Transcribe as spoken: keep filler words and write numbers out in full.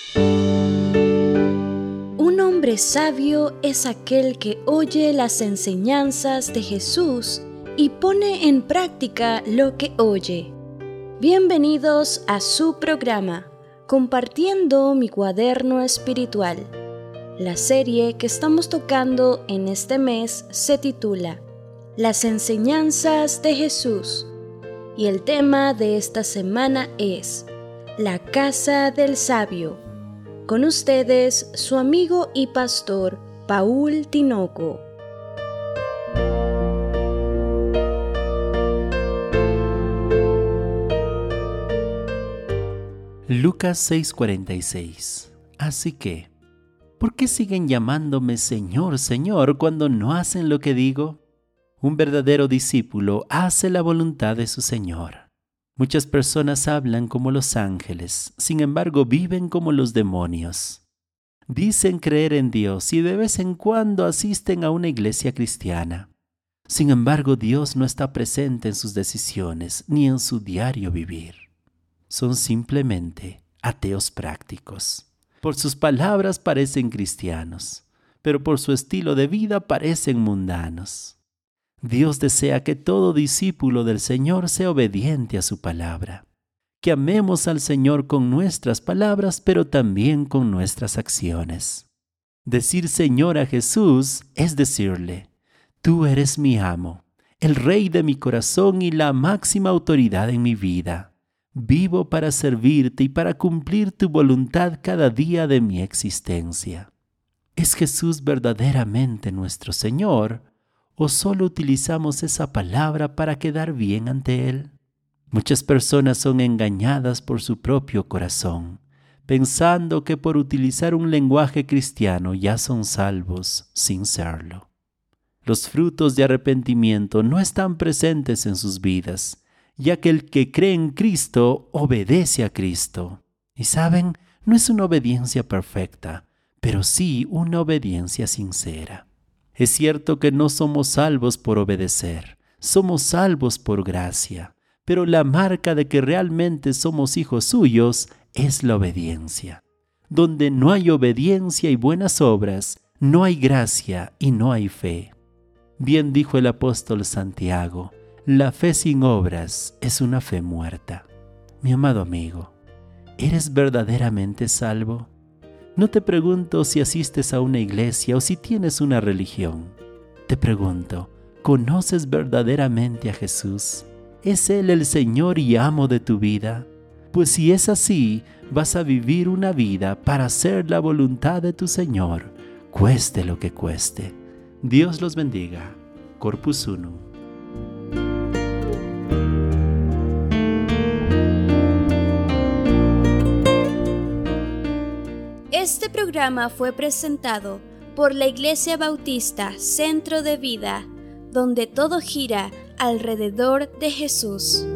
Un hombre sabio es aquel que oye las enseñanzas de Jesús y pone en práctica lo que oye. Bienvenidos a su programa, Compartiendo mi cuaderno espiritual. La serie que estamos tocando en este mes se titula Las enseñanzas de Jesús y el tema de esta semana es La casa del sabio. Con ustedes, su amigo y pastor, Paul Tinoco. Lucas seis cuarenta y seis. Así que, ¿por qué siguen llamándome Señor, Señor, cuando no hacen lo que digo? Un verdadero discípulo hace la voluntad de su Señor. Muchas personas hablan como los ángeles, sin embargo viven como los demonios. Dicen creer en Dios y de vez en cuando asisten a una iglesia cristiana. Sin embargo, Dios no está presente en sus decisiones ni en su diario vivir. Son simplemente ateos prácticos. Por sus palabras parecen cristianos, pero por su estilo de vida parecen mundanos. Dios desea que todo discípulo del Señor sea obediente a su palabra, que amemos al Señor con nuestras palabras, pero también con nuestras acciones. Decir Señor a Jesús es decirle, tú eres mi amo, el Rey de mi corazón y la máxima autoridad en mi vida. Vivo para servirte y para cumplir tu voluntad cada día de mi existencia. ¿Es Jesús verdaderamente nuestro Señor o solo utilizamos esa palabra para quedar bien ante Él? Muchas personas son engañadas por su propio corazón, pensando que por utilizar un lenguaje cristiano ya son salvos sin serlo. Los frutos de arrepentimiento no están presentes en sus vidas, ya que el que cree en Cristo obedece a Cristo. Y saben, no es una obediencia perfecta, pero sí una obediencia sincera. Es cierto que no somos salvos por obedecer, somos salvos por gracia, pero la marca de que realmente somos hijos suyos es la obediencia. Donde no hay obediencia y buenas obras, no hay gracia y no hay fe. Bien dijo el apóstol Santiago, la fe sin obras es una fe muerta. Mi amado amigo, ¿eres verdaderamente salvo? No te pregunto si asistes a una iglesia o si tienes una religión. Te pregunto, ¿conoces verdaderamente a Jesús? ¿Es Él el Señor y amo de tu vida? Pues si es así, vas a vivir una vida para hacer la voluntad de tu Señor, cueste lo que cueste. Dios los bendiga. Corpus Unum. Este programa fue presentado por la Iglesia Bautista Centro de Vida, donde todo gira alrededor de Jesús.